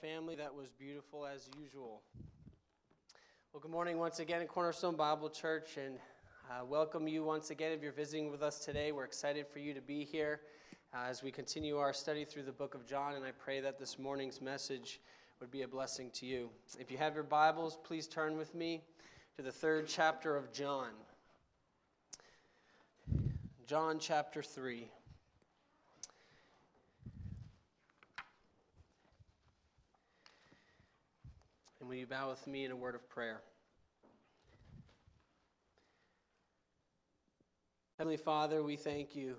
family. That was beautiful as usual. Well, good morning once again at Cornerstone Bible Church, and welcome you once again if you're visiting with us today. We're excited for you to be here as we continue our study through the book of John, and I pray that this morning's message would be a blessing to you. If you have your Bibles, please turn with me to the third chapter of John. John chapter 3. And will you bow with me in a word of prayer? Heavenly Father, we thank you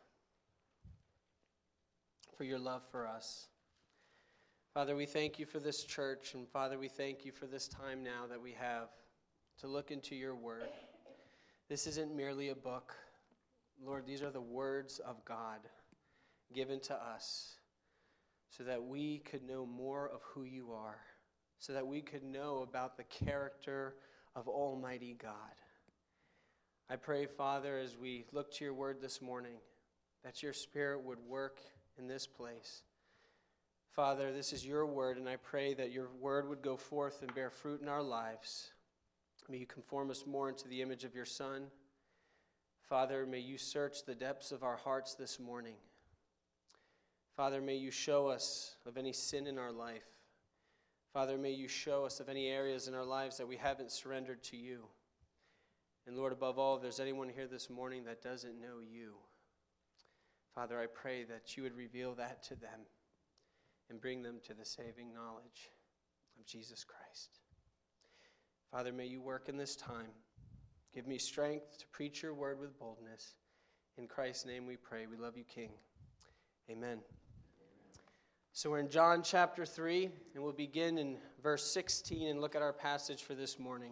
for your love for us. Father, we thank you for this church, and Father, we thank you for this time now that we have to look into your word. This isn't merely a book. Lord, these are the words of God given to us so that we could know more of who you are, so that we could know about the character of Almighty God. I pray, Father, as we look to your word this morning, that your Spirit would work in this place. Father, this is your word, and I pray that your word would go forth and bear fruit in our lives. May you conform us more into the image of your Son. Father, may you search the depths of our hearts this morning. Father, may you show us of any sin in our life. Father, may you show us of any areas in our lives that we haven't surrendered to you. And Lord, above all, if there's anyone here this morning that doesn't know you, Father, I pray that you would reveal that to them and bring them to the saving knowledge of Jesus Christ. Father, may you work in this time. Give me strength to preach your word with boldness. In Christ's name we pray. We love you, King. Amen. So we're in John chapter 3, and we'll begin in verse 16 and look at our passage for this morning.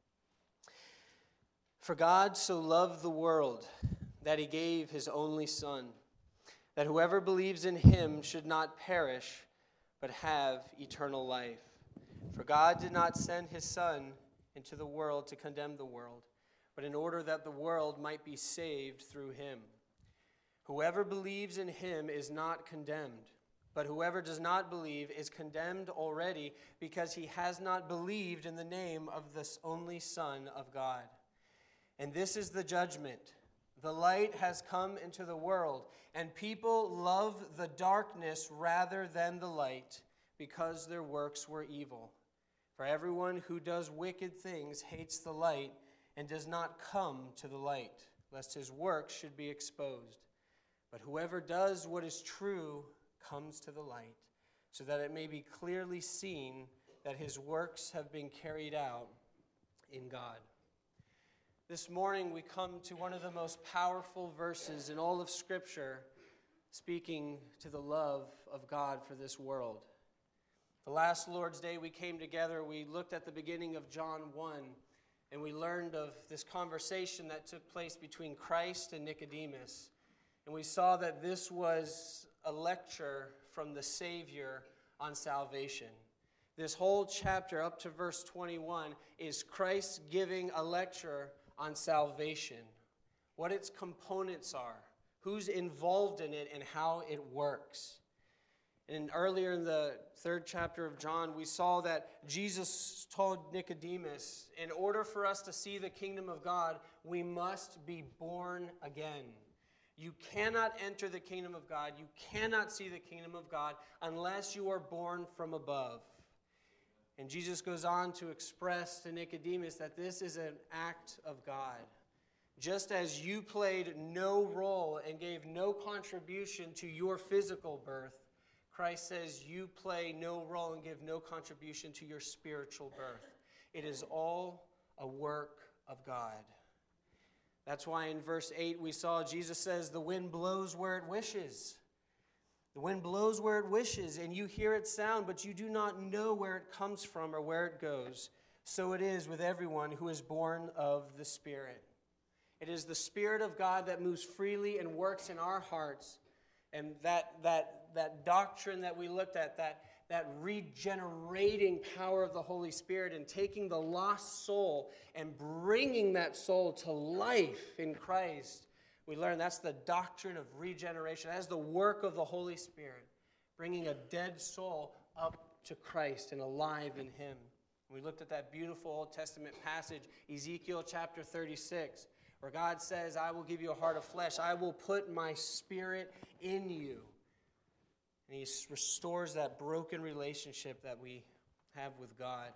For God so loved the world that he gave his only Son, that whoever believes in him should not perish, but have eternal life. For God did not send his Son into the world to condemn the world, but in order that the world might be saved through him. Whoever believes in him is not condemned, but whoever does not believe is condemned already, because he has not believed in the name of the only Son of God. And this is the judgment. The light has come into the world, and people love the darkness rather than the light, because their works were evil. For everyone who does wicked things hates the light and does not come to the light, lest his works should be exposed. But whoever does what is true comes to the light, so that it may be clearly seen that his works have been carried out in God. This morning we come to one of the most powerful verses in all of Scripture, speaking to the love of God for this world. The last Lord's Day we came together, we looked at the beginning of John 1, and we learned of this conversation that took place between Christ and Nicodemus. And we saw that this was a lecture from the Savior on salvation. This whole chapter up to verse 21 is Christ giving a lecture on salvation, what its components are, who's involved in it, and how it works. And earlier in the third chapter of John, we saw that Jesus told Nicodemus, in order for us to see the kingdom of God, we must be born again. You cannot enter the kingdom of God, you cannot see the kingdom of God unless you are born from above. And Jesus goes on to express to Nicodemus that this is an act of God. Just as you played no role and gave no contribution to your physical birth, Christ says you play no role and give no contribution to your spiritual birth. It is all a work of God. That's why in verse 8 we saw Jesus says, the wind blows where it wishes. The wind blows where it wishes, and you hear its sound, but you do not know where it comes from or where it goes. So it is with everyone who is born of the Spirit. It is the Spirit of God that moves freely and works in our hearts. And that doctrine that we looked at, that regenerating power of the Holy Spirit and taking the lost soul and bringing that soul to life in Christ, we learn that's the doctrine of regeneration. That's the work of the Holy Spirit, bringing a dead soul up to Christ and alive in him. We looked at that beautiful Old Testament passage, Ezekiel chapter 36, where God says, I will give you a heart of flesh. I will put my spirit in you. And he restores that broken relationship that we have with God.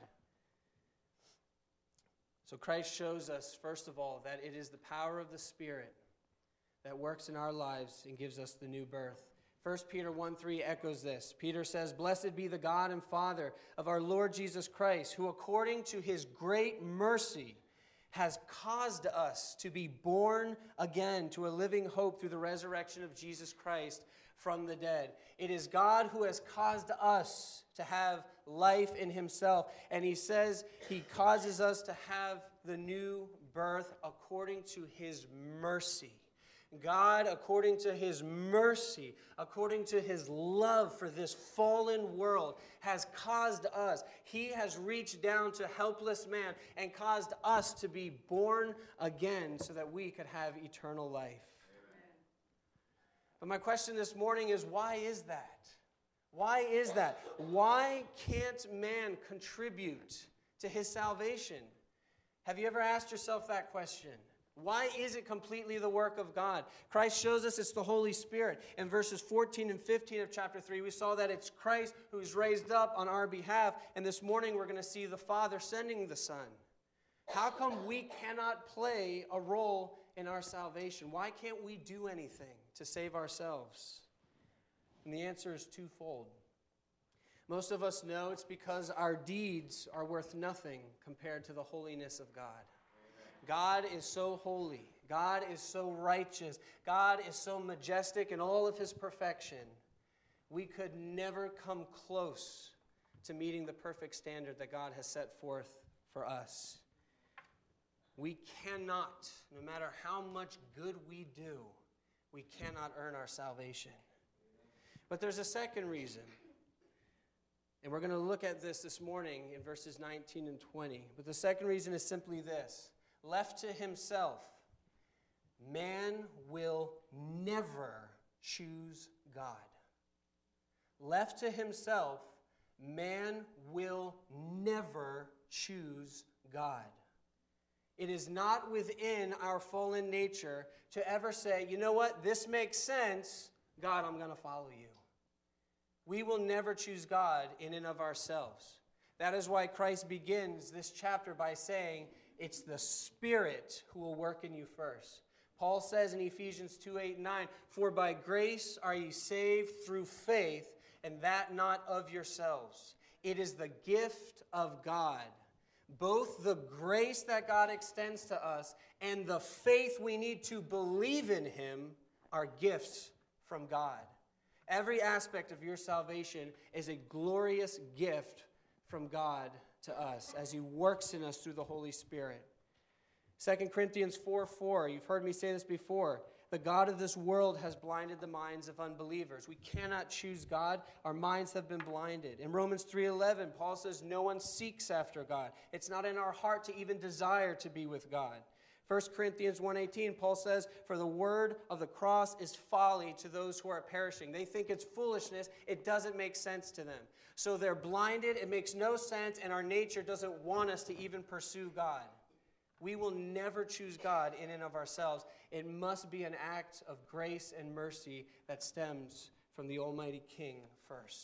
So Christ shows us, first of all, that it is the power of the Spirit that works in our lives and gives us the new birth. 1 Peter 1:3 echoes this. Peter says, Blessed be the God and Father of our Lord Jesus Christ, who according to his great mercy has caused us to be born again to a living hope through the resurrection of Jesus Christ from the dead. It is God who has caused us to have life in himself. And he says he causes us to have the new birth according to his mercy. God, according to his mercy, according to his love for this fallen world, has caused us. He has reached down to helpless man and caused us to be born again so that we could have eternal life. But my question this morning is, why is that? Why is that? Why can't man contribute to his salvation? Have you ever asked yourself that question? Why is it completely the work of God? Christ shows us it's the Holy Spirit. In verses 14 and 15 of chapter 3, we saw that it's Christ who's raised up on our behalf. And this morning we're going to see the Father sending the Son. How come we cannot play a role in our salvation? Why can't we do anything to save ourselves? And the answer is twofold. Most of us know it's because our deeds are worth nothing compared to the holiness of God. God is so holy. God is so righteous. God is so majestic in all of his perfection. We could never come close to meeting the perfect standard that God has set forth for us. We cannot, no matter how much good we do, we cannot earn our salvation. But there's a second reason. And we're going to look at this morning in verses 19 and 20. But the second reason is simply this. Left to himself, man will never choose God. Left to himself, man will never choose God. It is not within our fallen nature to ever say, you know what, this makes sense, God, I'm going to follow you. We will never choose God in and of ourselves. That is why Christ begins this chapter by saying, it's the Spirit who will work in you first. Paul says in Ephesians 2:8-9, For by grace are ye saved through faith, and that not of yourselves. It is the gift of God. Both the grace that God extends to us and the faith we need to believe in him are gifts from God. Every aspect of your salvation is a glorious gift from God to us as he works in us through the Holy Spirit. 2 Corinthians 4:4, you've heard me say this before. The God of this world has blinded the minds of unbelievers. We cannot choose God. Our minds have been blinded. In Romans 3:11, Paul says no one seeks after God. It's not in our heart to even desire to be with God. 1 Corinthians 1:18, Paul says, For the word of the cross is folly to those who are perishing. They think it's foolishness. It doesn't make sense to them. So they're blinded. It makes no sense, and our nature doesn't want us to even pursue God. We will never choose God in and of ourselves. It must be an act of grace and mercy that stems from the Almighty King first.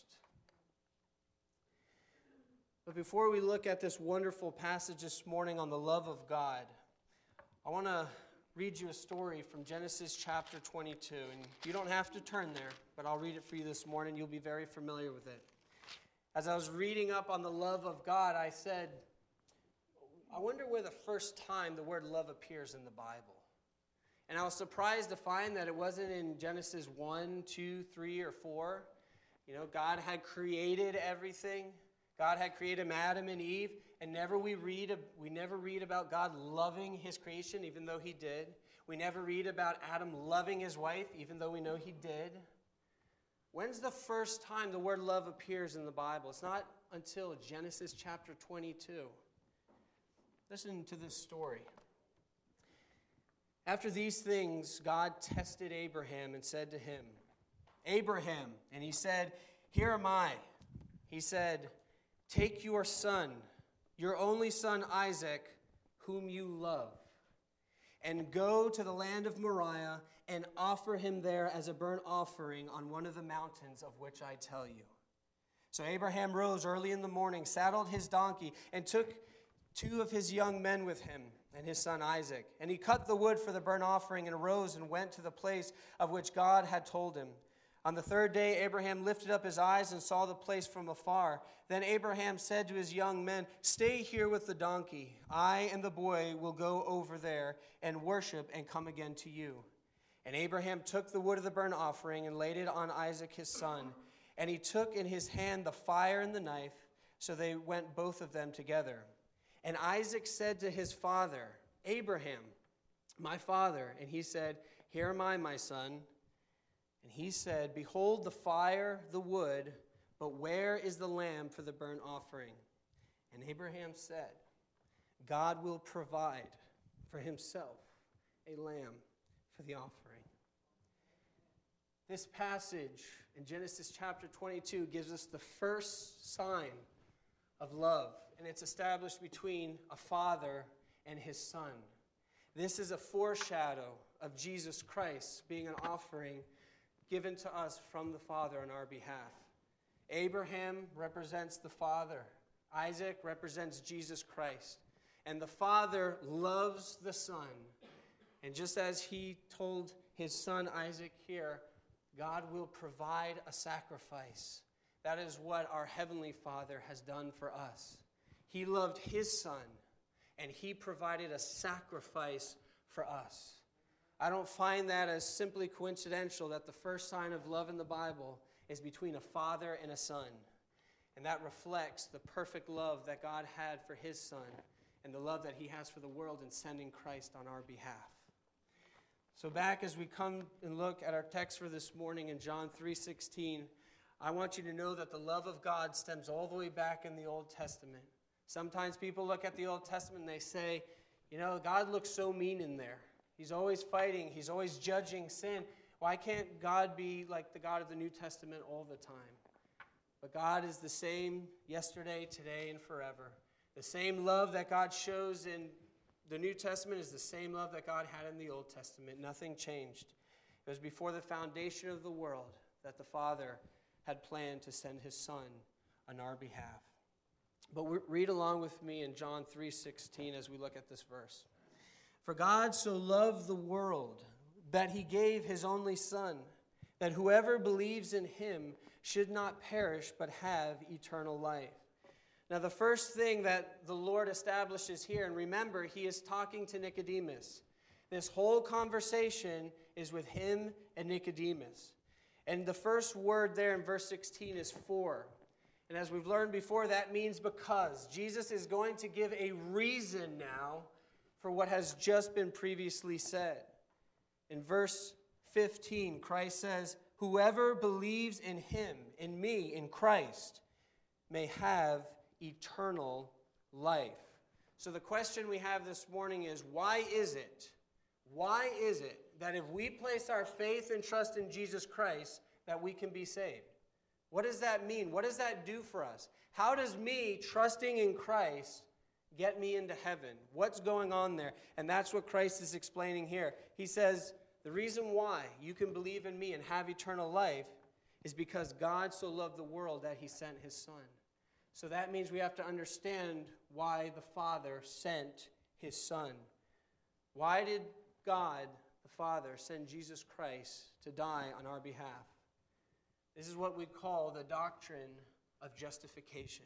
But before we look at this wonderful passage this morning on the love of God, I want to read you a story from Genesis chapter 22. And you don't have to turn there, but I'll read it for you this morning. You'll be very familiar with it. As I was reading up on the love of God, I said, I wonder where the first time the word love appears in the Bible. And I was surprised to find that it wasn't in Genesis 1, 2, 3, or 4. You know, God had created everything. God had created Adam and Eve, and we never read about God loving his creation, even though he did. We never read about Adam loving his wife, even though we know he did. When's the first time the word love appears in the Bible? It's not until Genesis chapter 22. Listen to this story. After these things, God tested Abraham and said to him, Abraham, and he said, Here am I. He said, "Take your son, your only son Isaac, whom you love, and go to the land of Moriah and offer him there as a burnt offering on one of the mountains of which I tell you." So Abraham rose early in the morning, saddled his donkey, and took 2 of his young men with him and his son Isaac. And he cut the wood for the burnt offering and arose and went to the place of which God had told him. On the 3rd day, Abraham lifted up his eyes and saw the place from afar. Then Abraham said to his young men, "Stay here with the donkey. I and the boy will go over there and worship and come again to you." And Abraham took the wood of the burnt offering and laid it on Isaac his son. And he took in his hand the fire and the knife, so they went both of them together. And Isaac said to his father, "Abraham, my father." And he said, "Here am I, my son." And he said, "Behold the fire, the wood, but where is the lamb for the burnt offering?" And Abraham said, "God will provide for himself a lamb for the offering." This passage in Genesis chapter 22 gives us the first sign of love, and it's established between a father and his son. This is a foreshadow of Jesus Christ being an offering given to us from the Father on our behalf. Abraham represents the Father. Isaac represents Jesus Christ. And the Father loves the Son. And just as he told his son Isaac here, God will provide a sacrifice. That is what our Heavenly Father has done for us. He loved his Son, and he provided a sacrifice for us. I don't find that as simply coincidental that the first sign of love in the Bible is between a father and a son. And that reflects the perfect love that God had for his Son and the love that he has for the world in sending Christ on our behalf. So back as we come and look at our text for this morning in John 3:16, I want you to know that the love of God stems all the way back in the Old Testament. Sometimes people look at the Old Testament and they say, God looks so mean in there. He's always fighting. He's always judging sin. Why can't God be like the God of the New Testament all the time? But God is the same yesterday, today, and forever. The same love that God shows in the New Testament is the same love that God had in the Old Testament. Nothing changed. It was before the foundation of the world that the Father had planned to send his Son on our behalf. But read along with me in John 3:16 as we look at this verse. "For God so loved the world that he gave his only Son, that whoever believes in him should not perish but have eternal life." Now, the first thing that the Lord establishes here, and remember, he is talking to Nicodemus. This whole conversation is with him and Nicodemus. And the first word there in verse 16 is "for." And as we've learned before, that means because. Jesus is going to give a reason now for what has just been previously said. In verse 15, Christ says, "Whoever believes in him, in me, in Christ, may have eternal life." So the question we have this morning is, why is it that if we place our faith and trust in Jesus Christ, that we can be saved? What does that mean? What does that do for us? How does me trusting in Christ get me into heaven? What's going on there? And that's what Christ is explaining here. He says, the reason why you can believe in me and have eternal life is because God so loved the world that he sent his Son. So that means we have to understand why the Father sent his Son. Why did God, the Father, send Jesus Christ to die on our behalf? This is what we call the doctrine of justification.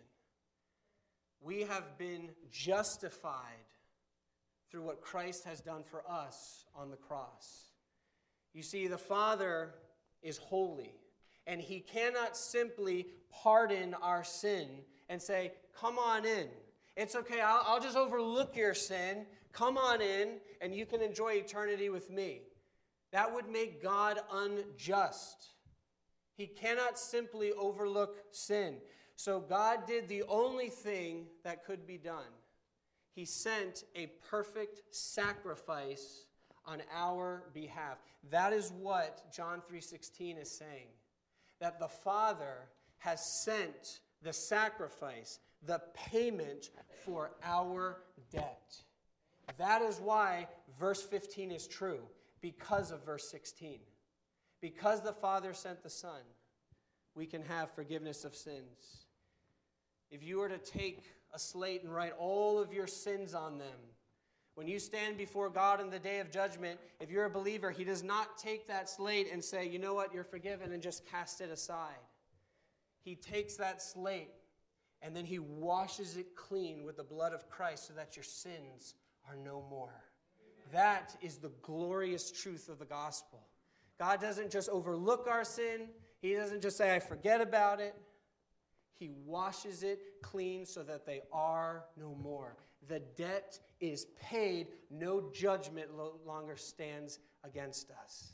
We have been justified through what Christ has done for us on the cross. You see, the Father is holy, and he cannot simply pardon our sin and say, "Come on in. It's okay, I'll just overlook your sin. Come on in, and you can enjoy eternity with me." That would make God unjust. He cannot simply overlook sin. So God did the only thing that could be done. He sent a perfect sacrifice on our behalf. That is what John 3:16 is saying. That the Father has sent the sacrifice, the payment for our debt. That is why verse 15 is true, because of verse 16. Because the Father sent the Son, we can have forgiveness of sins. If you were to take a slate and write all of your sins on them, when you stand before God in the day of judgment, if you're a believer, He does not take that slate and say, you know what, you're forgiven, and just cast it aside. He takes that slate and then He washes it clean with the blood of Christ so that your sins are no more. That is the glorious truth of the gospel. God doesn't just overlook our sin. He doesn't just say, I forget about it. He washes it clean so that they are no more. The debt is paid. No judgment no longer stands against us.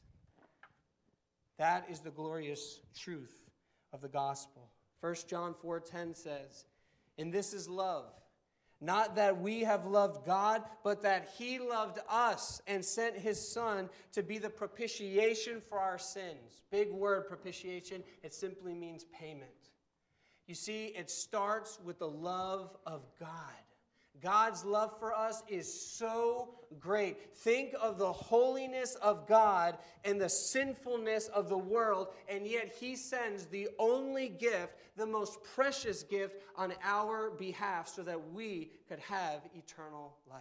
That is the glorious truth of the gospel. 1 John 4:10 says, and this is love, not that we have loved God, but that He loved us and sent His Son to be the propitiation for our sins. Big word, propitiation. It simply means payment. You see, it starts with the love of God. God's love for us is so great. Think of the holiness of God and the sinfulness of the world, and yet He sends the only gift, the most precious gift on our behalf so that we could have eternal life.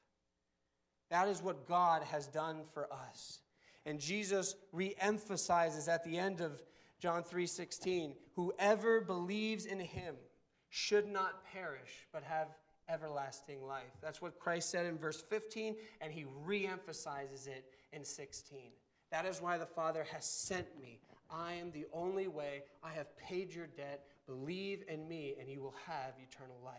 That is what God has done for us. And Jesus re-emphasizes at the end of John 3:16, whoever believes in Him should not perish but have everlasting life. That's what Christ said in verse 15, and He re-emphasizes it in 16. That is why the Father has sent me. I am the only way. I have paid your debt. Believe in me, and you will have eternal life.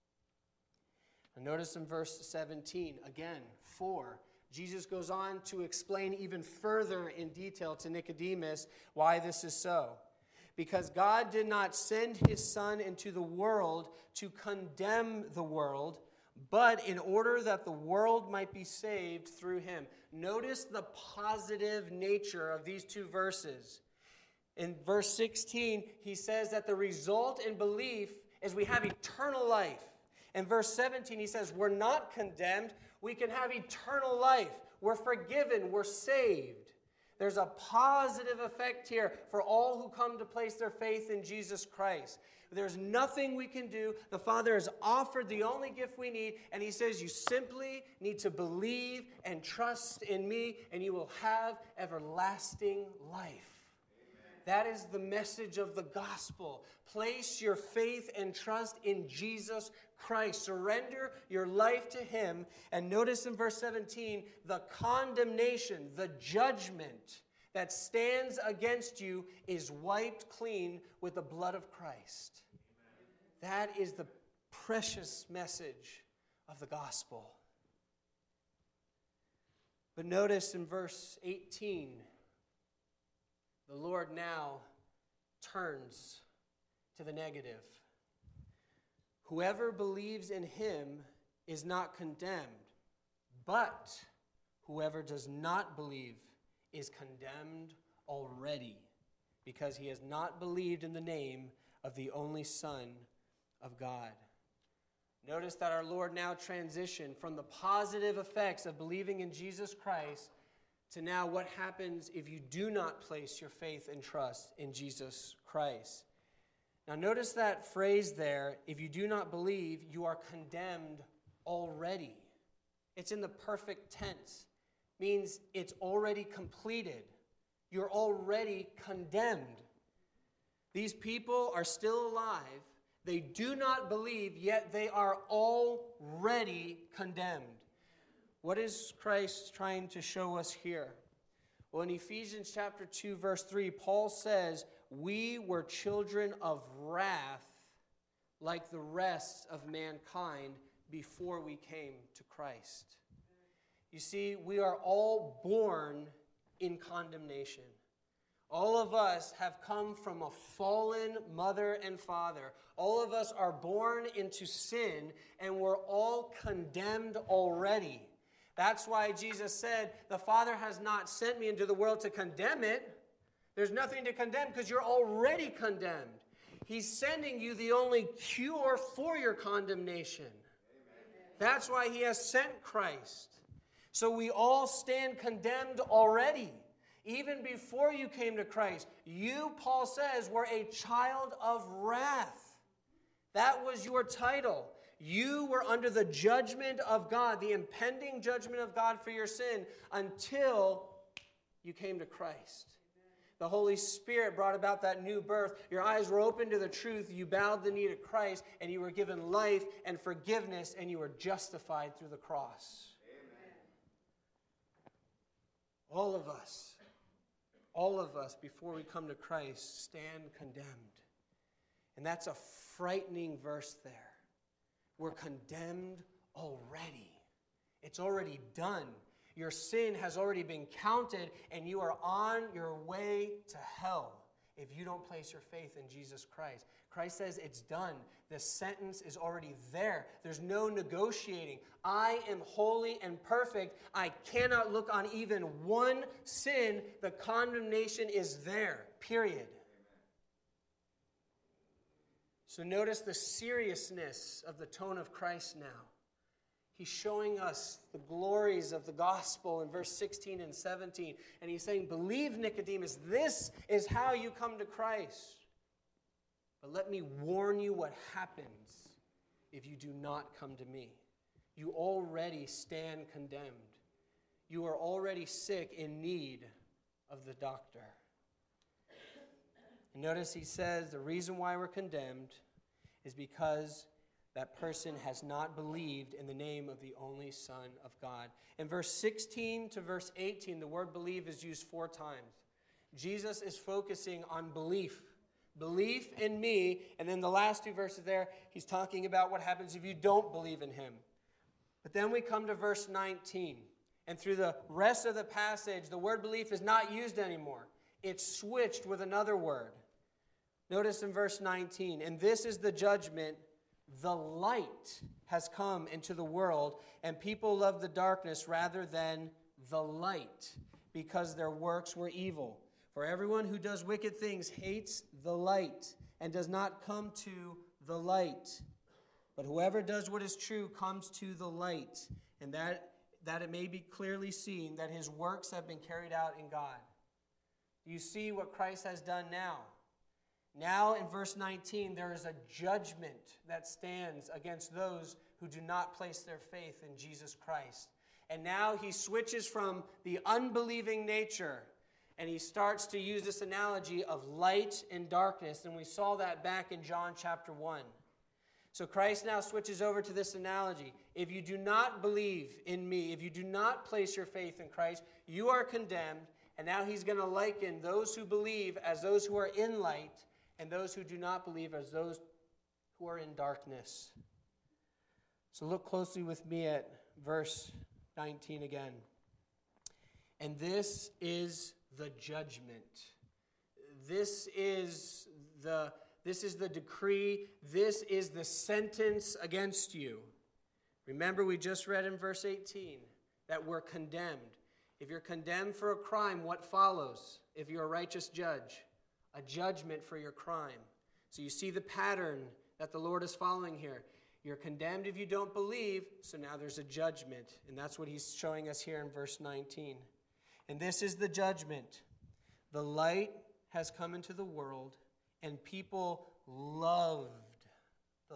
And notice in verse 17, again, 4, Jesus goes on to explain even further in detail to Nicodemus why this is so. Because God did not send His Son into the world to condemn the world, but in order that the world might be saved through Him. Notice the positive nature of these two verses. In verse 16, he says that the result in belief is we have eternal life. In verse 17, he says we're not condemned, we can have eternal life. We're forgiven, we're saved. There's a positive effect here for all who come to place their faith in Jesus Christ. There's nothing we can do. The Father has offered the only gift we need, and He says you simply need to believe and trust in me, and you will have everlasting life. That is the message of the gospel. Place your faith and trust in Jesus Christ. Surrender your life to Him. And notice in verse 17, the condemnation, the judgment that stands against you is wiped clean with the blood of Christ. That is the precious message of the gospel. But notice in verse 18, the Lord now turns to the negative. Whoever believes in Him is not condemned, but whoever does not believe is condemned already, because he has not believed in the name of the only Son of God. Notice that our Lord now transitioned from the positive effects of believing in Jesus Christ to now what happens if you do not place your faith and trust in Jesus Christ. Now notice that phrase there, if you do not believe, you are condemned already. It's in the perfect tense. Means it's already completed. You're already condemned. These people are still alive. They do not believe, yet they are already condemned. What is Christ trying to show us here? Well, in Ephesians chapter 2, verse 3, Paul says, we were children of wrath like the rest of mankind before we came to Christ. You see, we are all born in condemnation. All of us have come from a fallen mother and father. All of us are born into sin, and we're all condemned already. That's why Jesus said, the Father has not sent me into the world to condemn it. There's nothing to condemn because you're already condemned. He's sending you the only cure for your condemnation. That's why he has sent Christ. So we all stand condemned already. Even before you came to Christ, you, Paul says, were a child of wrath. That was your title. You were under the judgment of God, the impending judgment of God for your sin, until you came to Christ. The Holy Spirit brought about that new birth. Your eyes were open to the truth. You bowed the knee to Christ, and you were given life and forgiveness, and you were justified through the cross. Amen. All of us, before we come to Christ, stand condemned. And that's a frightening verse there. We're condemned already. It's already done. Your sin has already been counted, and you are on your way to hell if you don't place your faith in Jesus Christ. Christ says it's done. The sentence is already there. There's no negotiating. I am holy and perfect. I cannot look on even one sin. The condemnation is there, period. So notice the seriousness of the tone of Christ now. He's showing us the glories of the gospel in verse 16 and 17. And he's saying, believe, Nicodemus, this is how you come to Christ. But let me warn you what happens if you do not come to me. You already stand condemned. You are already sick, in need of the doctor. And notice he says the reason why we're condemned is because that person has not believed in the name of the only Son of God. In verse 16 to verse 18, the word believe is used 4 times. Jesus is focusing on belief. Belief in me. And then the last 2 verses there, he's talking about what happens if you don't believe in him. But then we come to verse 19. And through the rest of the passage, the word belief is not used anymore. It's switched with another word. Notice in verse 19, and this is the judgment. The light has come into the world, and people love the darkness rather than the light, because their works were evil. For everyone who does wicked things hates the light and does not come to the light. But whoever does what is true comes to the light, and that it may be clearly seen that his works have been carried out in God. Do you see what Christ has done now? Now in verse 19, there is a judgment that stands against those who do not place their faith in Jesus Christ. And now he switches from the unbelieving nature, and he starts to use this analogy of light and darkness. And we saw that back in John chapter 1. So Christ now switches over to this analogy. If you do not believe in me, if you do not place your faith in Christ, you are condemned. And now he's going to liken those who believe as those who are in light, and those who do not believe as those who are in darkness. So look closely with me at verse 19 again. And this is the judgment. This is the decree. This is the sentence against you. Remember, we just read in verse 18 that we're condemned. If you're condemned for a crime, what follows? If you're a righteous judge, a judgment for your crime. So you see the pattern that the Lord is following here. You're condemned if you don't believe, so now there's a judgment. And that's what he's showing us here in verse 19. And this is the judgment. The light has come into the world, and people loved the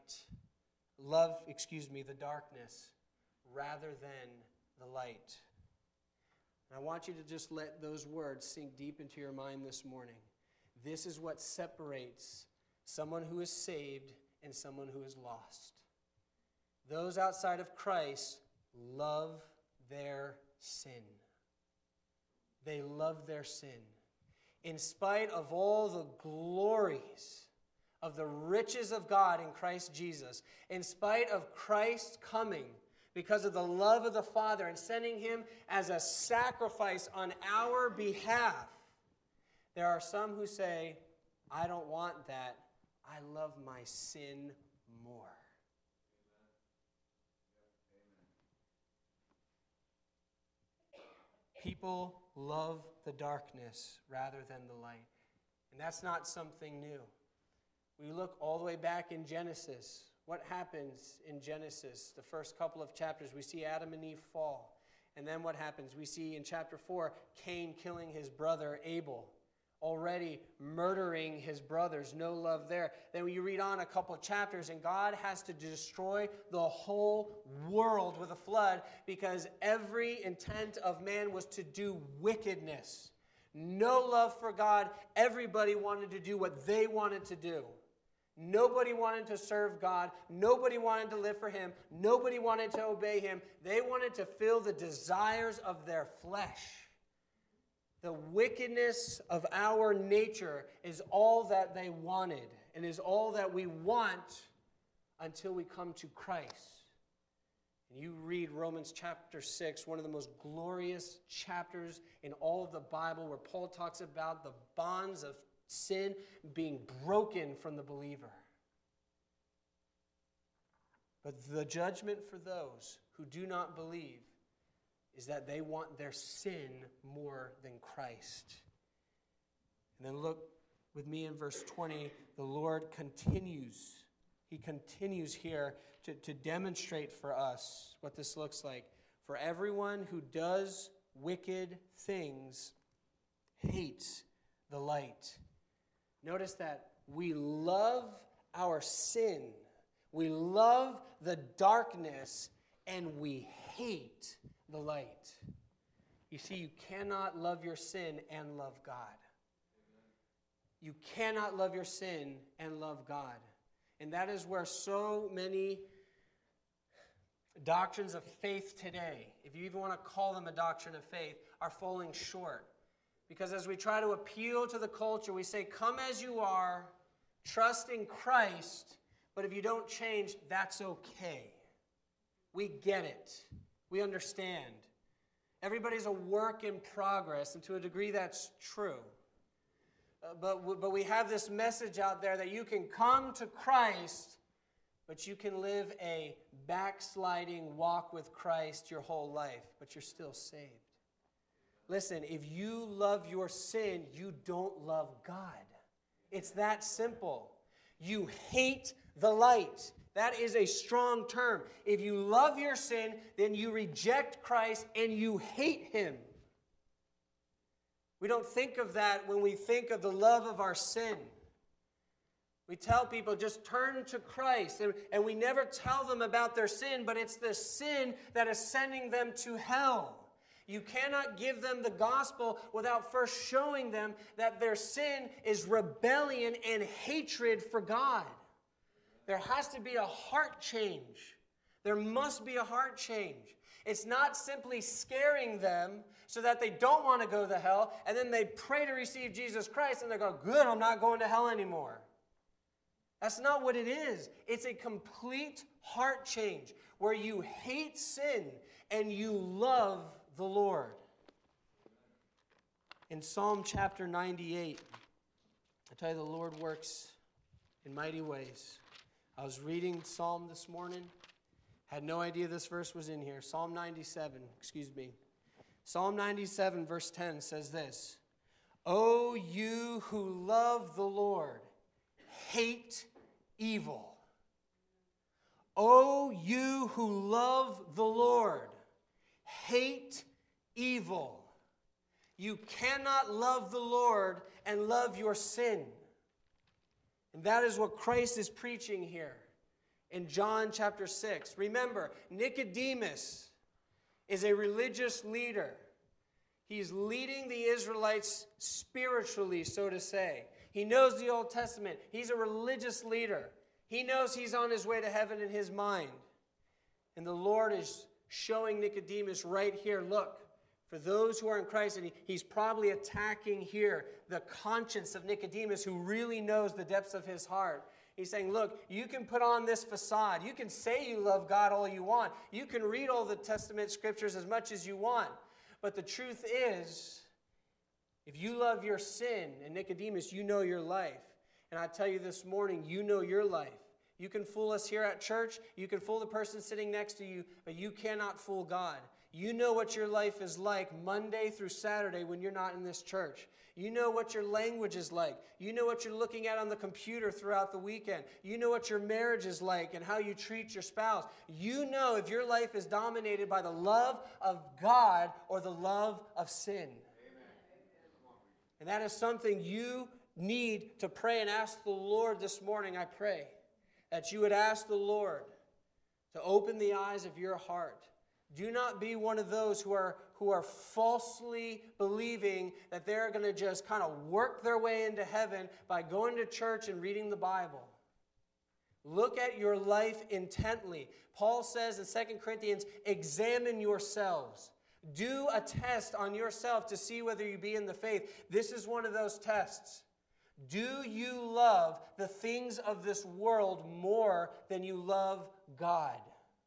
darkness, rather than the light. And I want you to just let those words sink deep into your mind this morning. This is what separates someone who is saved and someone who is lost. Those outside of Christ love their sin. They love their sin. In spite of all the glories of the riches of God in Christ Jesus, in spite of Christ coming because of the love of the Father and sending him as a sacrifice on our behalf, there are some who say, I don't want that. I love my sin more. People love the darkness rather than the light. And that's not something new. We look all the way back in Genesis. What happens in Genesis? The first couple of chapters, we see Adam and Eve fall. And then what happens? We see in chapter 4, Cain killing his brother Abel, already murdering his brothers. No love there. Then you read on a couple of chapters, and God has to destroy the whole world with a flood because every intent of man was to do wickedness. No love for God. Everybody wanted to do what they wanted to do. Nobody wanted to serve God. Nobody wanted to live for Him. Nobody wanted to obey Him. They wanted to fill the desires of their flesh. The wickedness of our nature is all that they wanted and is all that we want until we come to Christ. And you read Romans chapter 6, one of the most glorious chapters in all of the Bible, where Paul talks about the bonds of sin being broken from the believer. But the judgment for those who do not believe is that they want their sin more than Christ. And then look with me in verse 20. The Lord continues. He continues here to demonstrate for us what this looks like. For everyone who does wicked things hates the light. Notice that we love our sin. We love the darkness, and we hate the light. You see, you cannot love your sin and love God. You cannot love your sin and love God. And that is where so many doctrines of faith today, if you even want to call them a doctrine of faith, are falling short. Because as we try to appeal to the culture, we say, come as you are, trust in Christ, but if you don't change, that's okay. We get it. We understand. Everybody's a work in progress, and to a degree that's true. But we have this message out there that you can come to Christ, but you can live a backsliding walk with Christ your whole life, but you're still saved. Listen, if you love your sin, you don't love God. It's that simple. You hate the light. That is a strong term. If you love your sin, then you reject Christ and you hate Him. We don't think of that when we think of the love of our sin. We tell people, just turn to Christ. And we never tell them about their sin, but it's the sin that is sending them to hell. You cannot give them the gospel without first showing them that their sin is rebellion and hatred for God. There has to be a heart change. There must be a heart change. It's not simply scaring them so that they don't want to go to hell, and then they pray to receive Jesus Christ, and they go, good, I'm not going to hell anymore. That's not what it is. It's a complete heart change where you hate sin and you love the Lord. In Psalm chapter 98, I tell you, the Lord works in mighty ways. I was reading Psalm this morning. Had no idea this verse was in here. Psalm 97. Psalm 97 verse 10 says this. O you who love the Lord, hate evil. O you who love the Lord, hate evil. You cannot love the Lord and love your sin. And that is what Christ is preaching here in John chapter 6. Remember, Nicodemus is a religious leader. He's leading the Israelites spiritually, so to say. He knows the Old Testament. He's a religious leader. He knows he's on his way to heaven in his mind. And the Lord is showing Nicodemus right here, look, for those who are in Christ, and he's probably attacking here the conscience of Nicodemus, who really knows the depths of his heart. He's saying, look, you can put on this facade. You can say you love God all you want. You can read all the Testament scriptures as much as you want. But the truth is, if you love your sin, and Nicodemus, you know your life. And I tell you this morning, you know your life. You can fool us here at church. You can fool the person sitting next to you, but you cannot fool God. You know what your life is like Monday through Saturday when you're not in this church. You know what your language is like. You know what you're looking at on the computer throughout the weekend. You know what your marriage is like and how you treat your spouse. You know if your life is dominated by the love of God or the love of sin. Amen. And that is something you need to pray and ask the Lord this morning. I pray that you would ask the Lord to open the eyes of your heart. Do not be one of those who are falsely believing that they're going to just kind of work their way into heaven by going to church and reading the Bible. Look at your life intently. Paul says in 2 Corinthians, examine yourselves. Do a test on yourself to see whether you be in the faith. This is one of those tests. Do you love the things of this world more than you love God?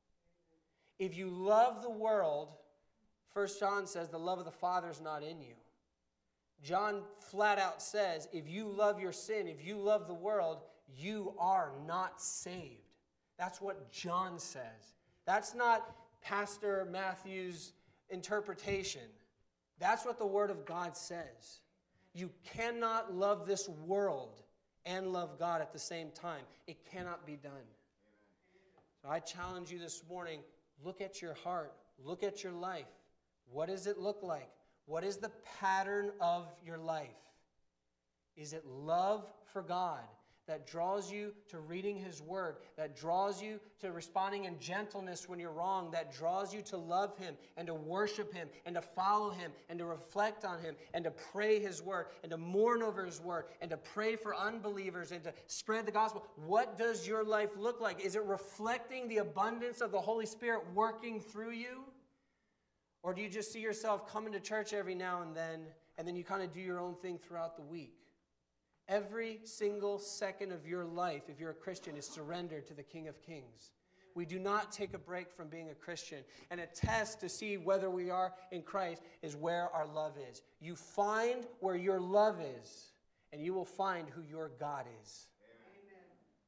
If you love the world, 1 John says the love of the Father is not in you. John flat out says, if you love your sin, if you love the world, you are not saved. That's what John says. That's not Pastor Matthew's interpretation. That's what the Word of God says. You cannot love this world and love God at the same time. It cannot be done. So I challenge you this morning, look at your heart. Look at your life. What does it look like? What is the pattern of your life? Is it love for God that draws you to reading His Word, that draws you to responding in gentleness when you're wrong, that draws you to love Him and to worship Him and to follow Him and to reflect on Him and to pray His Word and to mourn over His Word and to pray for unbelievers and to spread the gospel? What does your life look like? Is it reflecting the abundance of the Holy Spirit working through you? Or do you just see yourself coming to church every now and then you kind of do your own thing throughout the week? Every single second of your life, if you're a Christian, is surrendered to the King of Kings. We do not take a break from being a Christian. And a test to see whether we are in Christ is where our love is. You find where your love is, and you will find who your God is. Amen.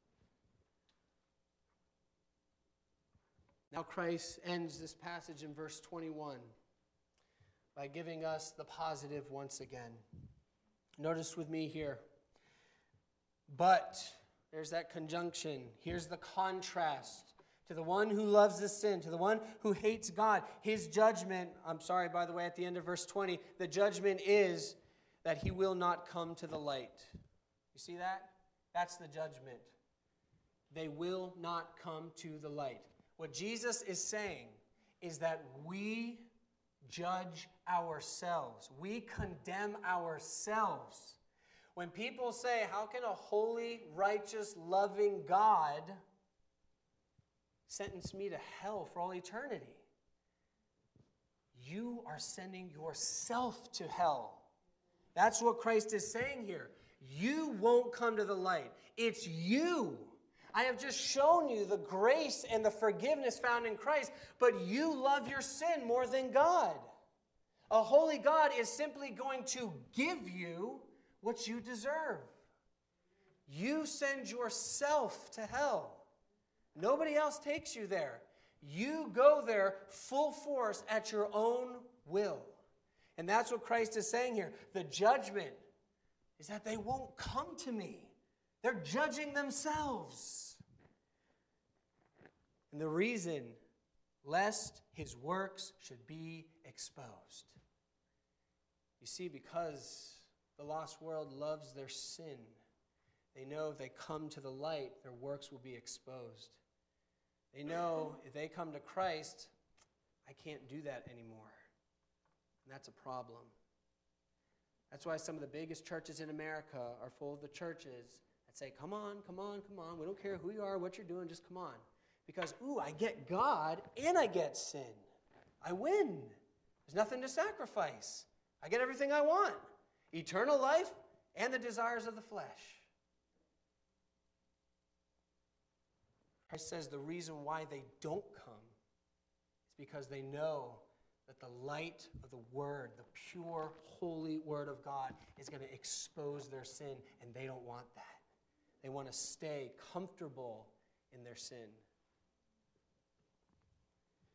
Now Christ ends this passage in verse 21 by giving us the positive once again. Notice with me here. But, there's that conjunction. Here's the contrast. To the one who loves the sin, to the one who hates God, his judgment, I'm sorry, by the way, at the end of verse 20, the judgment is that he will not come to the light. You see that? That's the judgment. They will not come to the light. What Jesus is saying is that we judge ourselves. We condemn ourselves. When people say, how can a holy, righteous, loving God sentence me to hell for all eternity? You are sending yourself to hell. That's what Christ is saying here. You won't come to the light. It's you. I have just shown you the grace and the forgiveness found in Christ, but you love your sin more than God. A holy God is simply going to give you what you deserve. You send yourself to hell. Nobody else takes you there. You go there full force at your own will. And that's what Christ is saying here. The judgment is that they won't come to me. They're judging themselves. And the reason, lest his works should be exposed. You see, because the lost world loves their sin, they know if they come to the light, their works will be exposed. They know if they come to Christ, I can't do that anymore. And that's a problem. That's why some of the biggest churches in America are full of the churches that say, come on, come on, come on. We don't care who you are, what you're doing, just come on. Because, I get God and I get sin. I win. There's nothing to sacrifice. I get everything I want. Eternal life and the desires of the flesh. Christ says the reason why they don't come is because they know that the light of the Word, the pure, holy Word of God, is going to expose their sin, and they don't want that. They want to stay comfortable in their sin.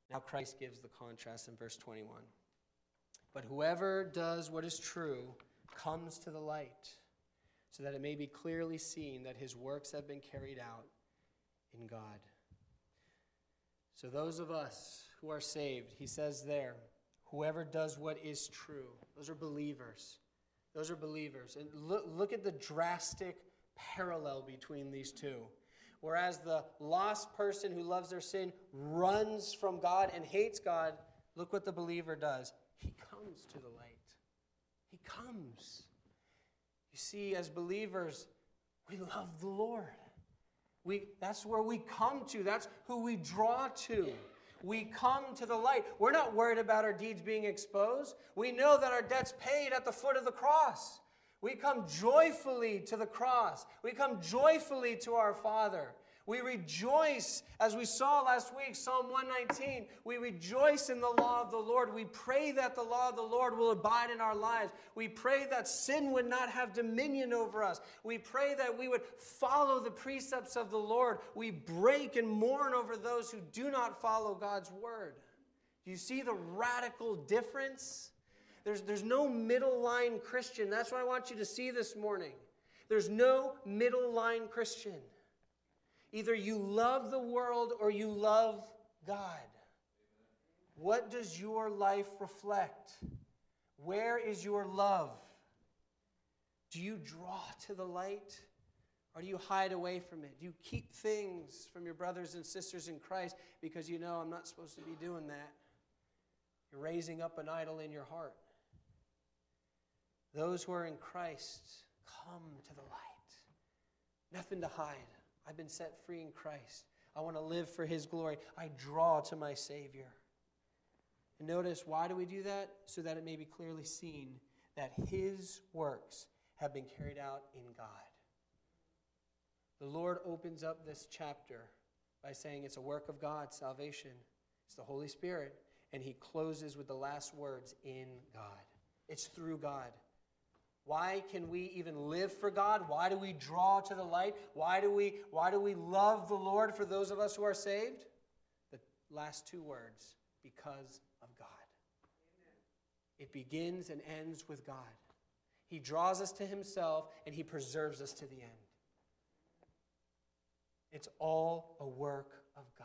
Now Christ gives the contrast in verse 21. But whoever does what is true comes to the light, so that it may be clearly seen that his works have been carried out in God. So those of us who are saved, he says there, whoever does what is true. Those are believers. Those are believers. And look at the drastic parallel between these two. Whereas the lost person who loves their sin runs from God and hates God, look what the believer does. He comes to the light. He comes. You see, as believers, we love the Lord. That's where we come to. That's who we draw to. We come to the light. We're not worried about our deeds being exposed. We know that our debt's paid at the foot of the cross. We come joyfully to the cross. We come joyfully to our Father. We rejoice, as we saw last week, Psalm 119. We rejoice in the law of the Lord. We pray that the law of the Lord will abide in our lives. We pray that sin would not have dominion over us. We pray that we would follow the precepts of the Lord. We break and mourn over those who do not follow God's word. Do you see the radical difference? There's no middle line Christian. That's what I want you to see this morning. There's no middle line Christian. Either you love the world or you love God. What does your life reflect? Where is your love? Do you draw to the light or do you hide away from it? Do you keep things from your brothers and sisters in Christ because you know I'm not supposed to be doing that? You're raising up an idol in your heart. Those who are in Christ, come to the light. Nothing to hide. I've been set free in Christ. I want to live for his glory. I draw to my Savior. And notice, why do we do that? So that it may be clearly seen that his works have been carried out in God. The Lord opens up this chapter by saying it's a work of God, salvation. It's the Holy Spirit. And he closes with the last words, in God. It's through God. Why can we even live for God? Why do we draw to the light? Why do we love the Lord for those of us who are saved? The last two words, because of God. Amen. It begins and ends with God. He draws us to himself and he preserves us to the end. It's all a work of God.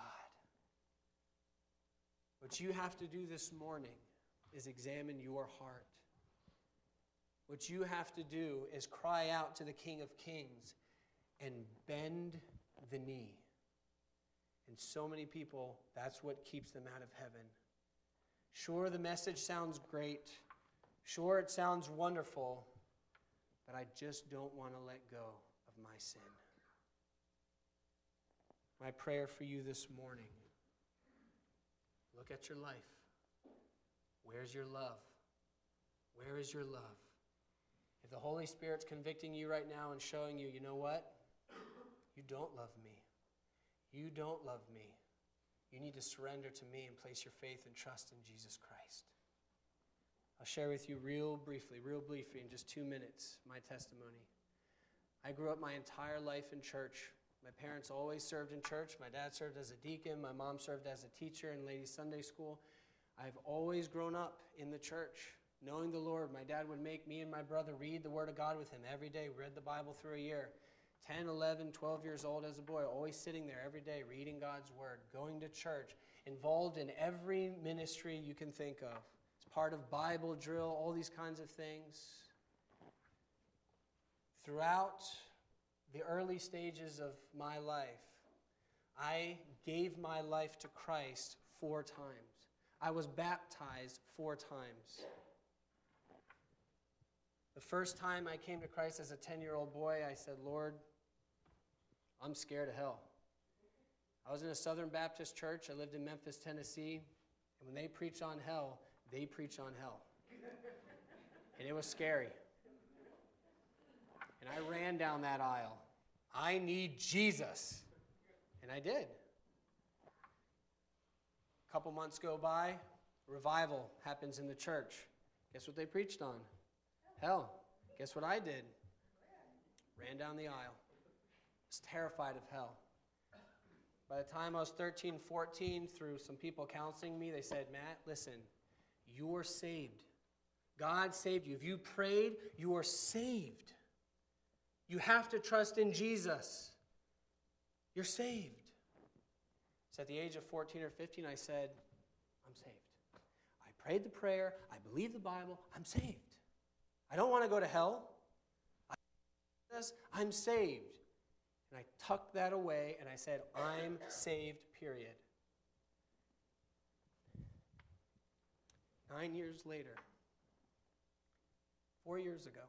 What you have to do this morning is examine your heart. What you have to do is cry out to the King of Kings and bend the knee. And so many people, that's what keeps them out of heaven. Sure, the message sounds great. Sure, it sounds wonderful. But I just don't want to let go of my sin. My prayer for you this morning, look at your life. Where's your love? Where is your love? If the Holy Spirit's convicting you right now and showing you, you know what? You don't love me. You don't love me. You need to surrender to me and place your faith and trust in Jesus Christ. I'll share with you real briefly in just 2 minutes, my testimony. I grew up my entire life in church. My parents always served in church. My dad served as a deacon. My mom served as a teacher in ladies' Sunday school. I've always grown up in the church, knowing the Lord. My dad would make me and my brother read the Word of God with him every day. We read the Bible through a year. 10, 11, 12 years old as a boy, always sitting there every day reading God's Word, going to church, involved in every ministry you can think of. It's part of Bible drill, all these kinds of things. Throughout the early stages of my life, I gave my life to Christ 4 times. I was baptized 4 times. The first time I came to Christ as a 10-year-old boy, I said, Lord, I'm scared of hell. I was in a Southern Baptist church. I lived in Memphis, Tennessee. And when they preach on hell, they preach on hell. And it was scary. And I ran down that aisle. I need Jesus. And I did. A couple months go by, revival happens in the church. Guess what they preached on? Hell. Guess what I did? Ran down the aisle. Was terrified of hell. By the time I was 13, 14, through some people counseling me, they said, Matt, listen, you're saved. God saved you. If you prayed, you are saved. You have to trust in Jesus. You're saved. So at the age of 14 or 15, I said, I'm saved. I prayed the prayer. I believe the Bible. I'm saved. I don't want to go to hell. I'm saved. And I tucked that away and I said, I'm saved, period. 9 years later, 4 years ago,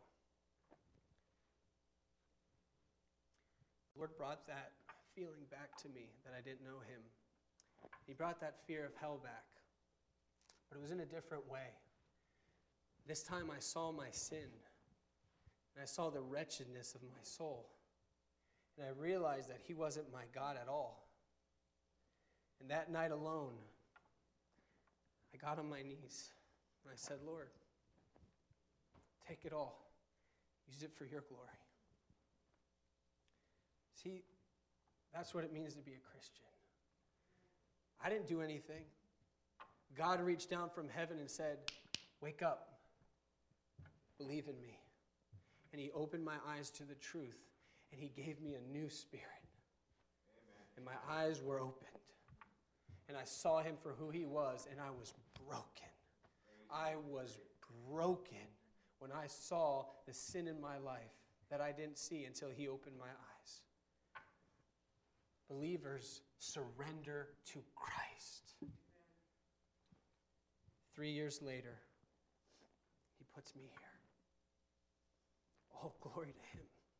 the Lord brought that feeling back to me that I didn't know him. He brought that fear of hell back, but it was in a different way. This time I saw my sin, and I saw the wretchedness of my soul, and I realized that he wasn't my God at all. And that night alone, I got on my knees, and I said, Lord, take it all. Use it for your glory. See, that's what it means to be a Christian. I didn't do anything. God reached down from heaven and said, wake up. Believe in me. And he opened my eyes to the truth, and he gave me a new spirit. Amen. And my eyes were opened. And I saw him for who he was, and I was broken. I was broken when I saw the sin in my life that I didn't see until he opened my eyes. Believers surrender to Christ. 3 years later, he puts me here. All glory to him.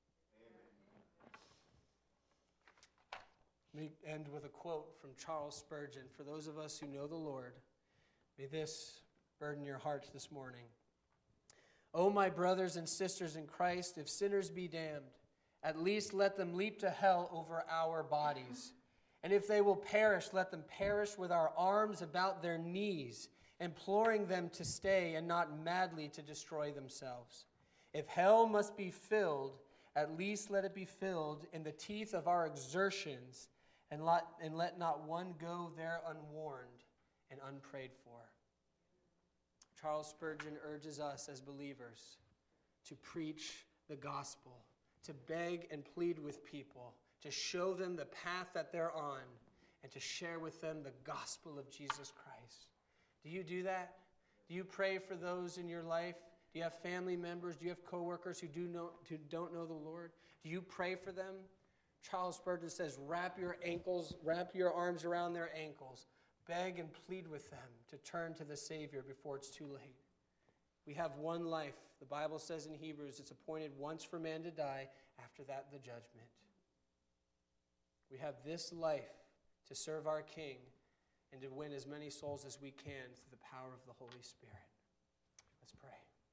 Let me end with a quote from Charles Spurgeon. For those of us who know the Lord, may this burden your hearts this morning. O my brothers and sisters in Christ, if sinners be damned, at least let them leap to hell over our bodies. And if they will perish, let them perish with our arms about their knees, imploring them to stay and not madly to destroy themselves. If hell must be filled, at least let it be filled in the teeth of our exertions, and let not one go there unwarned and unprayed for. Charles Spurgeon urges us as believers to preach the gospel, to beg and plead with people, to show them the path that they're on, and to share with them the gospel of Jesus Christ. Do you do that? Do you pray for those in your life? Do you have family members? Do you have coworkers who don't know the Lord? Do you pray for them? Charles Spurgeon says, wrap your arms around their ankles. Beg and plead with them to turn to the Savior before it's too late. We have one life. The Bible says in Hebrews, it's appointed once for man to die, after that the judgment. We have this life to serve our King and to win as many souls as we can through the power of the Holy Spirit. Let's pray.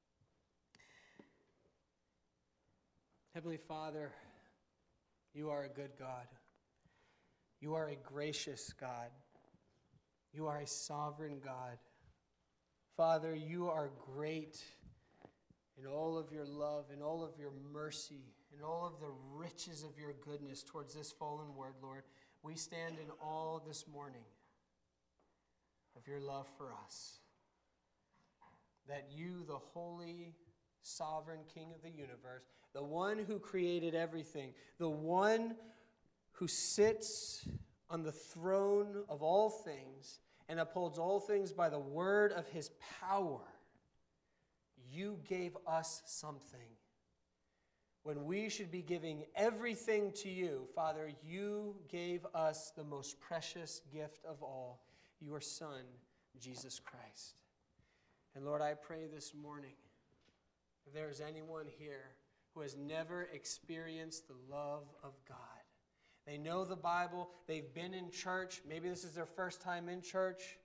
Heavenly Father, you are a good God. You are a gracious God. You are a sovereign God. Father, you are great in all of your love, in all of your mercy, in all of the riches of your goodness towards this fallen world, Lord. We stand in awe this morning of your love for us. That you, the holy, sovereign King of the universe, the one who created everything, the one who sits on the throne of all things and upholds all things by the word of his power, you gave us something. When we should be giving everything to you, Father, you gave us the most precious gift of all, your Son, Jesus Christ. And Lord, I pray this morning, if there is anyone here who has never experienced the love of God, they know the Bible, they've been in church, maybe this is their first time in church.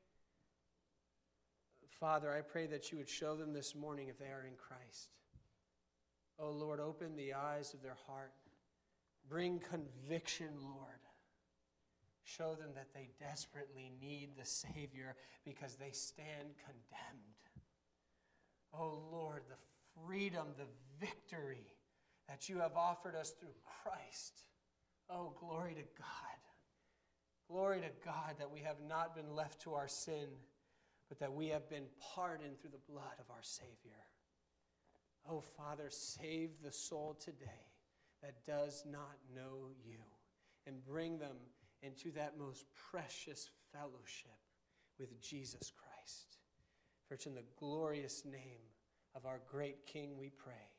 Father, I pray that you would show them this morning if they are in Christ. Oh Lord, open the eyes of their heart. Bring conviction, Lord. Show them that they desperately need the Savior because they stand condemned. Oh Lord, the freedom, the victory that you have offered us through Christ. Oh, glory to God. Glory to God that we have not been left to our sin, but that we have been pardoned through the blood of our Savior. Oh, Father, save the soul today that does not know you, and bring them into that most precious fellowship with Jesus Christ. For it's in the glorious name of our great King we pray.